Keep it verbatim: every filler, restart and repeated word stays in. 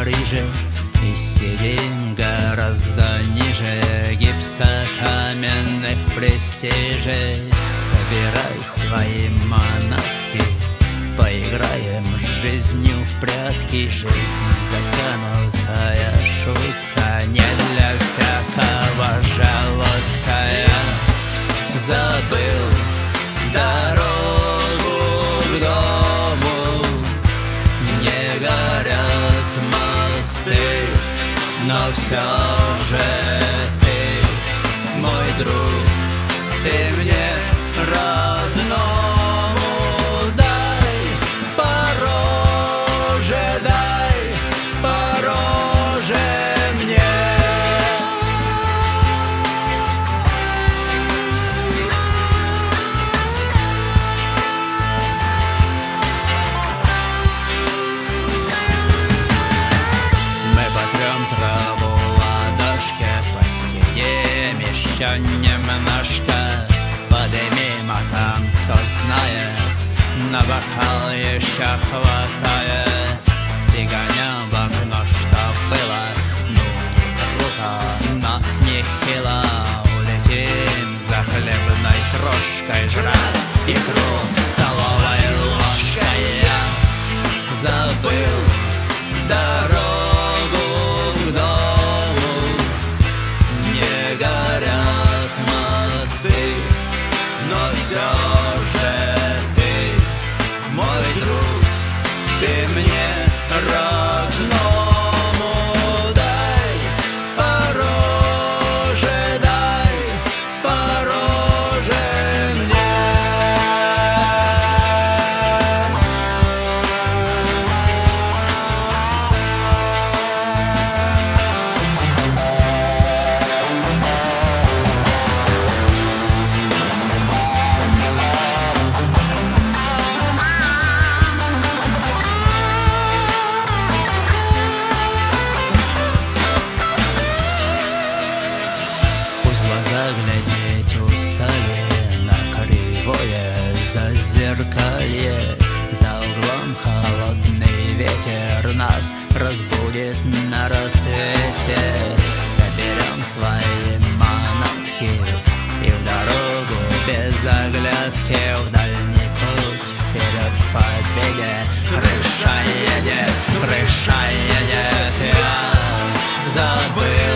Париже и сидим гораздо ниже гипсокаменных престижей. Собирай свои манатки, поиграем с жизнью в прятки. Жизнь затянутая шутка, не для всякого желудка. Я забыл дорогу к дому, не горят мосты, но все же ты, мой друг, ты мне родному дай пороже, дай пороже мне. Мы потрем траву в ладошке, посидим еще немножко, подымим, а там, кто знает, на бокал еще хватает. Сиганем в окно, что было, ну не круто, но нехило. Улетим за хлебной крошкой, жрать икру столовой ложкой. Я забыл дорогу к дому, не горят мосты, но все же ты, мой друг, ты мне родному дай пороже, дай пороже мне. Глядеть устали на кривое зазеркалье. За углом холодный ветер нас разбудит на рассвете. Соберем свои манатки и в дорогу без оглядки, в дальний путь, вперед к победе. Крыша едет, крыша едет, я забыл